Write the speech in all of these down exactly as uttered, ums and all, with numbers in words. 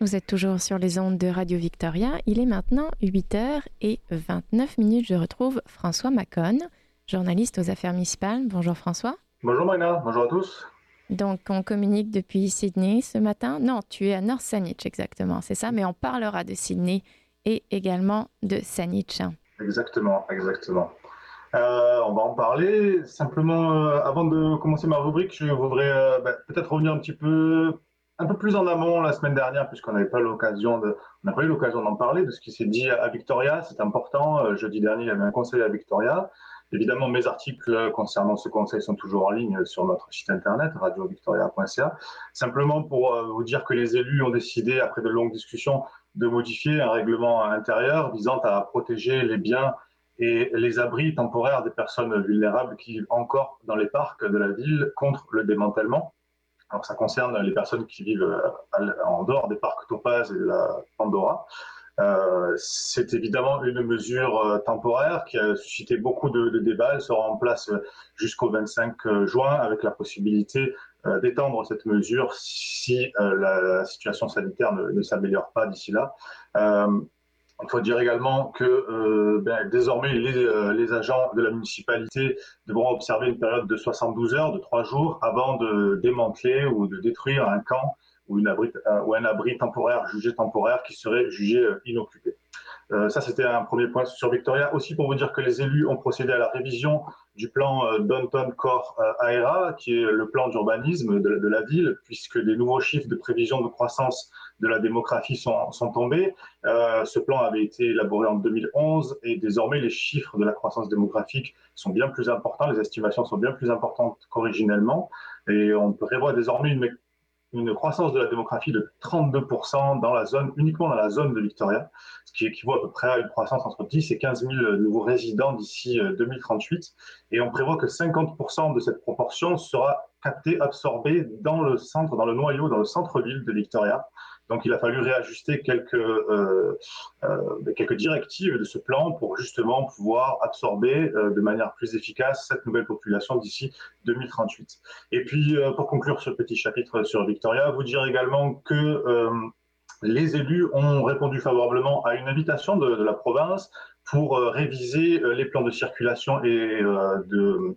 vous êtes toujours sur les ondes de Radio Victoria. Il est maintenant huit heures vingt-neuf minutes. Je retrouve François Macon, journaliste aux affaires municipales. Bonjour François. Bonjour Marina, bonjour à tous. Donc on communique depuis Sydney ce matin. Non, tu es à North Saanich exactement, c'est ça, mais on parlera de Sydney et également de Saanich. Exactement, exactement. Euh, on va en parler. Simplement, euh, avant de commencer ma rubrique, je voudrais euh, bah, peut-être revenir un petit peu, un peu plus en amont la semaine dernière, puisqu'on n'avait pas l'occasion de, on n'a pas eu l'occasion d'en parler de ce qui s'est dit à Victoria. C'est important. Euh, jeudi dernier, il y avait un conseil à Victoria. Évidemment, mes articles concernant ce conseil sont toujours en ligne sur notre site internet radio victoria point c a. Simplement pour euh, vous dire que les élus ont décidé, après de longues discussions, de modifier un règlement intérieur visant à protéger les biens et les abris temporaires des personnes vulnérables qui vivent encore dans les parcs de la ville contre le démantèlement. Alors ça concerne les personnes qui vivent en dehors des parcs Topaz et de la Pandora. Euh, c'est évidemment une mesure euh, temporaire qui a suscité beaucoup de, de débats. Elle sera en place jusqu'au vingt-cinq juin avec la possibilité euh, d'étendre cette mesure si euh, la, la situation sanitaire ne, ne s'améliore pas d'ici là. Euh, Il faut dire également que euh, ben, désormais les, euh, les agents de la municipalité devront observer une période de soixante-douze heures, de trois jours, avant de démanteler ou de détruire un camp ou, une abri, euh, ou un abri temporaire jugé temporaire qui serait jugé euh, inoccupé. Euh, ça, c'était un premier point sur Victoria. Aussi, pour vous dire que les élus ont procédé à la révision du plan euh, Downtown Core euh, A E R A, qui est le plan d'urbanisme de, de la ville, puisque des nouveaux chiffres de prévision de croissance de la démographie sont, sont tombés. Euh, ce plan avait été élaboré en deux mille onze et désormais, les chiffres de la croissance démographique sont bien plus importants, les estimations sont bien plus importantes qu'originellement. Et on prévoit désormais une une croissance de la démographie de trente-deux pour cent dans la zone, uniquement dans la zone de Victoria, ce qui équivaut à peu près à une croissance entre dix et quinze mille nouveaux résidents d'ici deux mille trente-huit. Et on prévoit que cinquante pour cent de cette proportion sera captée, absorbée dans le centre, dans le noyau, dans le centre-ville de Victoria. Donc il a fallu réajuster quelques, euh, euh, quelques directives de ce plan pour justement pouvoir absorber euh, de manière plus efficace cette nouvelle population d'ici deux mille trente-huit. Et puis euh, pour conclure ce petit chapitre sur Victoria, vous dire également que euh, les élus ont répondu favorablement à une invitation de, de la province pour euh, réviser euh, les plans de circulation et euh, de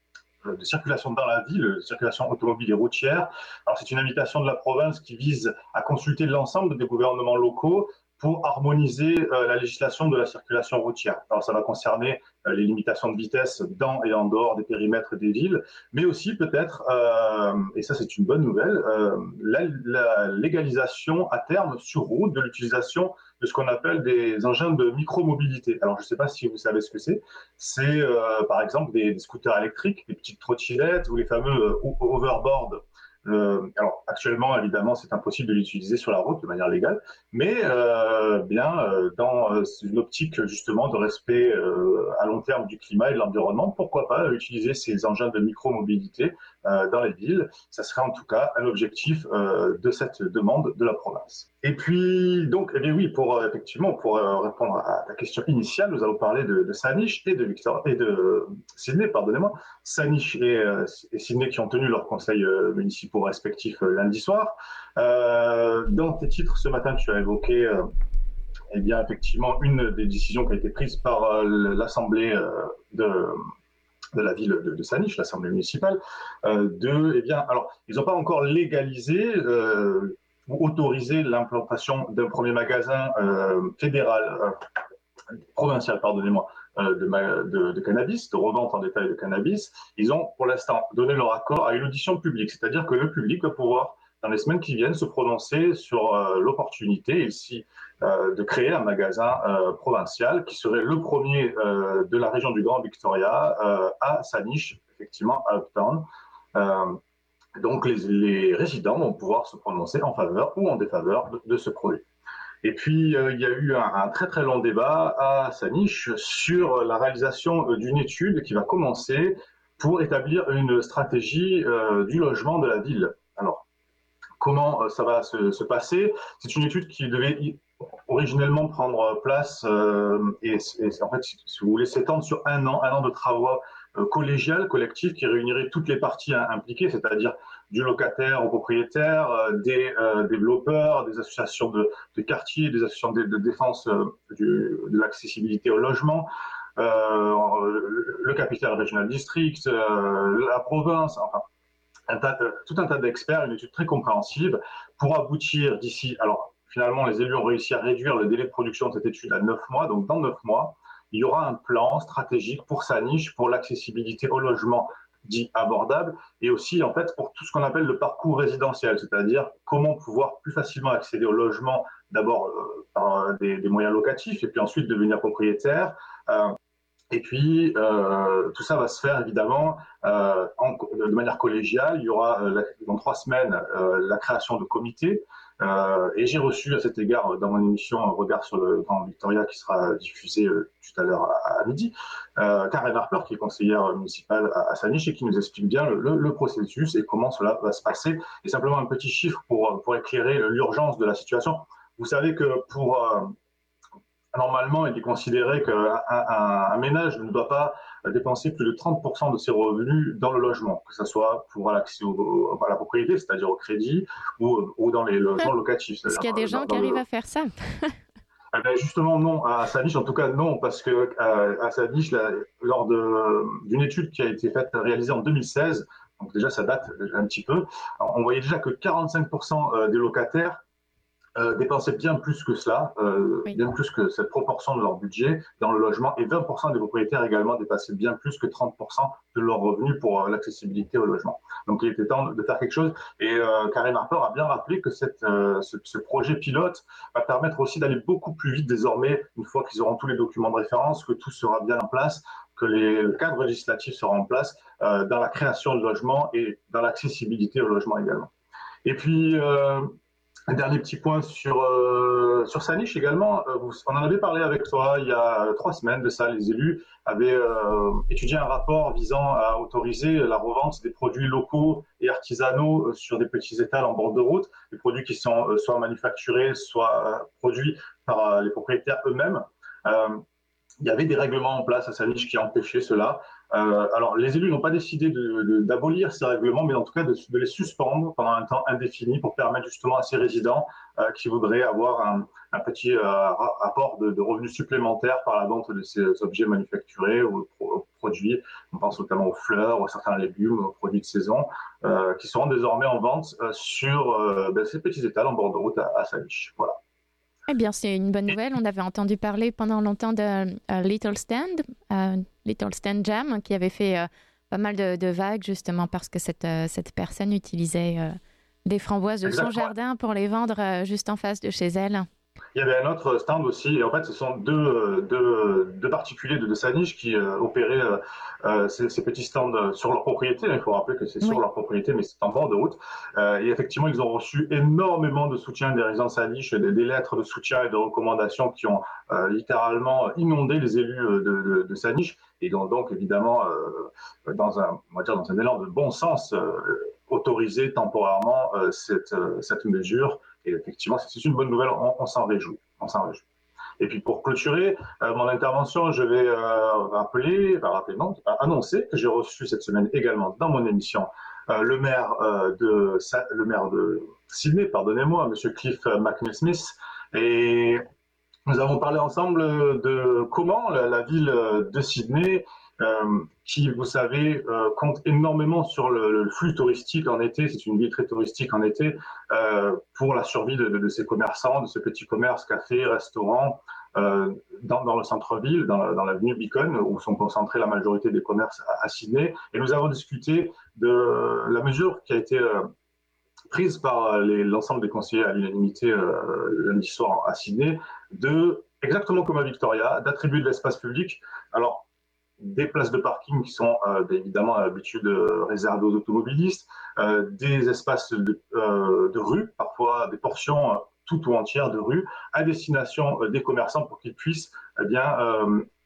de circulation dans la ville, de circulation automobile et routière. Alors c'est une invitation de la province qui vise à consulter l'ensemble des gouvernements locaux pour harmoniser euh, la législation de la circulation routière. Alors ça va concerner euh, les limitations de vitesse dans et en dehors des périmètres des villes, mais aussi peut-être, euh, et ça c'est une bonne nouvelle, euh, la, la légalisation à terme sur route de l'utilisation de ce qu'on appelle des engins de micromobilité. Alors je ne sais pas si vous savez ce que c'est. C'est euh, par exemple des, des scooters électriques, des petites trottinettes ou les fameux euh, overboards. Euh, alors actuellement, évidemment, c'est impossible de l'utiliser sur la route de manière légale, mais euh, bien euh, dans euh, une optique justement de respect euh, à long terme du climat et de l'environnement, pourquoi pas utiliser ces engins de micro-mobilité euh, dans les villes. Ça serait en tout cas un objectif euh, de cette demande de la province. Et puis donc, eh bien oui, pour euh, effectivement pour euh, répondre à ta question initiale, nous allons parler de, de Saanich et de Victoria et de Sydney, pardonnez-moi. Saanich et, euh, et Sydney qui ont tenu leurs conseils euh, municipaux respectifs euh, lundi soir. Euh, dans tes titres ce matin, tu as évoqué euh, eh bien, effectivement une des décisions qui a été prise par euh, l'Assemblée euh, de, de la ville de, de Saanich, l'Assemblée municipale, euh, de, eh bien, alors, ils n'ont pas encore légalisé euh, ou autorisé l'implantation d'un premier magasin euh, fédéral, euh, provincial, pardonnez-moi, euh, de, de, de cannabis, de revente en détail de cannabis. Ils ont pour l'instant donné leur accord à une audition publique, c'est-à-dire que le public va pouvoir, dans les semaines qui viennent, se prononcer sur euh, l'opportunité ici euh, de créer un magasin euh, provincial qui serait le premier euh, de la région du Grand Victoria euh, à Saanich, effectivement à Uptown. Euh, donc les, les résidents vont pouvoir se prononcer en faveur ou en défaveur de, de ce projet. Et puis, euh, il y a eu un, un très très long débat à Saanich sur la réalisation euh, d'une étude qui va commencer pour établir une stratégie euh, du logement de la ville. Alors, comment euh, ça va se, se passer? C'est une étude qui devait originellement prendre place euh, et, et en fait, si, si vous voulez, s'étendre sur un an, un an de travaux euh, collégial, collectif, qui réunirait toutes les parties impliquées, c'est-à-dire du locataire au propriétaire, euh, des euh, développeurs, des associations de, de quartier, des associations de, de défense euh, du, de l'accessibilité au logement, euh, le capital regional district, euh, la province, enfin, un tas de, tout un tas d'experts, une étude très compréhensive pour aboutir d'ici. Alors, finalement, les élus ont réussi à réduire le délai de production de cette étude à neuf mois. Donc, dans neuf mois, il y aura un plan stratégique pour sa niche, pour l'accessibilité au logement dit abordable, et aussi, en fait, pour tout ce qu'on appelle le parcours résidentiel, c'est-à-dire comment pouvoir plus facilement accéder au logement, d'abord euh, par des, des moyens locatifs, et puis ensuite devenir propriétaire. Euh, Et puis, euh, tout ça va se faire évidemment euh, en, de manière collégiale. Il y aura euh, dans trois semaines euh, la création de comités. Euh, et j'ai reçu à cet égard dans mon émission un regard sur le Grand Victoria qui sera diffusée euh, tout à l'heure à, à midi, euh, Karen Harper qui est conseillère municipale à, à Saniche et qui nous explique bien le, le, le processus et comment cela va se passer. Et simplement un petit chiffre pour, pour éclairer l'urgence de la situation. Vous savez que pour... Euh, Normalement, il est considéré qu'un un, un ménage ne doit pas dépenser plus de trente pour cent de ses revenus dans le logement, que ce soit pour l'accès au, à la propriété, c'est-à-dire au crédit, ou, ou dans les logements locatifs. Est-ce qu'il y a des gens dans, qui dans arrivent le... à faire ça? Eh bien, justement, non. À Saniche, en tout cas, non, parce que euh, à Saniche, là, lors de, d'une étude qui a été faite, réalisée en deux mille seize, donc déjà ça date un petit peu, on voyait déjà que quarante-cinq pour cent des locataires Euh, dépensaient bien plus que cela, euh, Oui. bien plus que cette proportion de leur budget dans le logement, et vingt pour cent des propriétaires également dépassaient bien plus que trente pour cent de leurs revenus pour euh, l'accessibilité au logement. Donc il était temps de faire quelque chose, et euh, Karen Harper a bien rappelé que cette, euh, ce, ce projet pilote va permettre aussi d'aller beaucoup plus vite désormais, une fois qu'ils auront tous les documents de référence, que tout sera bien en place, que les, le cadre législatif sera en place euh, dans la création de logements et dans l'accessibilité au logement également. Et puis, euh, un dernier petit point sur, euh, sur Saniche également. Euh, on en avait parlé avec toi il y a trois semaines de ça. Les élus avaient euh, étudié un rapport visant à autoriser la revente des produits locaux et artisanaux sur des petits étals en bord de route, des produits qui sont euh, soit manufacturés, soit euh, produits par euh, les propriétaires eux-mêmes. Euh, il y avait des règlements en place à Saniche qui empêchaient cela. Euh, alors, les élus n'ont pas décidé de, de, d'abolir ces règlements, mais en tout cas de, de les suspendre pendant un temps indéfini pour permettre justement à ces résidents euh, qui voudraient avoir un, un petit euh, apport de, de revenus supplémentaires par la vente de ces objets manufacturés ou pro, produits. On pense notamment aux fleurs, aux certains légumes, aux produits de saison, euh, qui seront désormais en vente euh, sur euh, ben, ces petits étals en bord de route à, à Saniche. Voilà. Eh bien, c'est une bonne nouvelle. On avait entendu parler pendant longtemps de uh, Little Stand, uh, Little Stand Jam, qui avait fait uh, pas mal de, de vagues, justement parce que cette, uh, cette personne utilisait uh, des framboises de Exactement. Son jardin pour les vendre uh, juste en face de chez elle. Il y avait un autre stand aussi, et en fait, ce sont deux, deux, deux particuliers de, de Saniche qui euh, opéraient euh, ces, ces petits stands sur leur propriété. Il faut rappeler que c'est sur oui. leur propriété, mais c'est en bord de route. Euh, et effectivement, ils ont reçu énormément de soutien des résidents de Saniche, des, des lettres de soutien et de recommandations qui ont euh, littéralement inondé les élus de, de, de Saniche, et donc, donc évidemment, euh, dans, un, on va dire dans un élan de bon sens, euh, autorisé temporairement euh, cette, euh, cette mesure. Et effectivement, c'est une bonne nouvelle, on, on s'en réjouit. On s'en réjouit. Et puis pour clôturer euh, mon intervention, je vais euh, rappeler, enfin rappeler, non, annoncer que j'ai reçu cette semaine également dans mon émission euh, le maire euh, de le maire de Sydney, pardonnez-moi, Monsieur Cliff McNeil-Smith, et nous avons parlé ensemble de comment la, la ville de Sydney, euh, qui, vous savez, euh, compte énormément sur le, le flux touristique en été, c'est une ville très touristique en été, euh, pour la survie de, de, de ces commerçants, de ce petit commerce, cafés, restaurants, euh, dans, dans le centre-ville, dans, dans l'avenue Beacon, où sont concentrés la majorité des commerces à, à Sydney. Et nous avons discuté de la mesure qui a été euh, prise par les, l'ensemble des conseillers à l'unanimité euh, lundi soir à Sydney, de, exactement comme à Victoria, d'attribuer de l'espace public. Alors, des places de parking qui sont euh, évidemment à l'habitude euh, réservées aux automobilistes, euh, des espaces de, euh, de rue, parfois des portions euh, tout ou entières de rue, à destination euh, des commerçants pour qu'ils puissent eh bien, euh,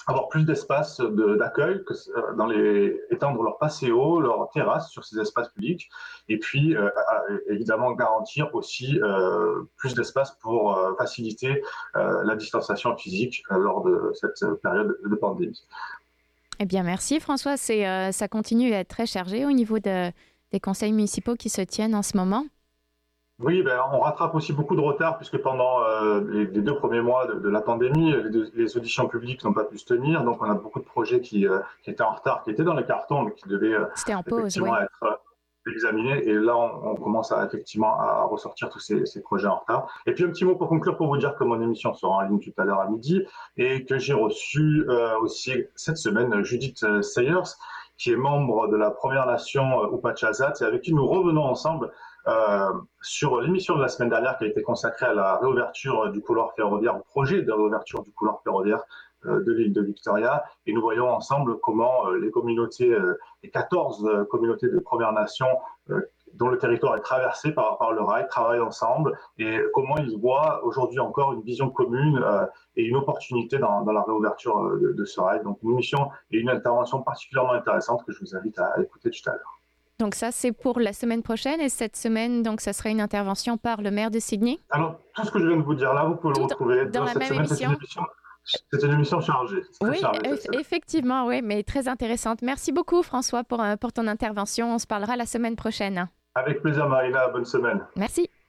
avoir plus d'espace de, d'accueil, que, euh, dans les, étendre leur patio, leur terrasse sur ces espaces publics, et puis euh, évidemment garantir aussi euh, plus d'espace pour euh, faciliter euh, la distanciation physique euh, lors de cette période de pandémie. Eh bien, merci François. C'est, euh, ça continue à être très chargé au niveau de, des conseils municipaux qui se tiennent en ce moment. Oui, ben, on rattrape aussi beaucoup de retard puisque pendant euh, les, les deux premiers mois de, de la pandémie, les, deux- les auditions publiques n'ont pas pu se tenir. Donc, on a beaucoup de projets qui, euh, qui étaient en retard, qui étaient dans les cartons, mais qui devaient euh, C'était en pause, effectivement oui. être euh, examinés. Et là, on, on commence à, effectivement à ressortir tous ces, ces projets en retard. Et puis, un petit mot pour conclure, pour vous dire que mon émission sera en ligne tout à l'heure à midi et que j'ai reçu euh, aussi cette semaine Judith euh, Sayers, qui est membre de la Première Nation euh, Upachazat, et avec qui nous revenons ensemble euh, sur l'émission de la semaine dernière qui a été consacrée à la réouverture du couloir ferroviaire, au projet de réouverture du couloir ferroviaire euh, de l'île de Victoria. Et nous voyons ensemble comment euh, les communautés, euh, les quatorze euh, communautés de Premières Nations euh, dont le territoire est traversé par, par le rail, travaillent ensemble et comment ils voient aujourd'hui encore une vision commune euh, et une opportunité dans, dans la réouverture euh, de, de ce rail. Donc une mission et une intervention particulièrement intéressante que je vous invite à, à écouter tout à l'heure. Donc ça, c'est pour la semaine prochaine. Et cette semaine, donc, ça sera une intervention par le maire de Sydney. Alors, tout ce que je viens de vous dire là, vous pouvez Tout le retrouver dans dans la cette même semaine. émission. C'est une émission, c'est une émission chargée. C'est Oui, chargé, eff- effectivement, oui, mais très intéressante. Merci beaucoup, François, pour, euh, pour ton intervention. On se parlera la semaine prochaine. Avec plaisir, Marina. Bonne semaine. Merci.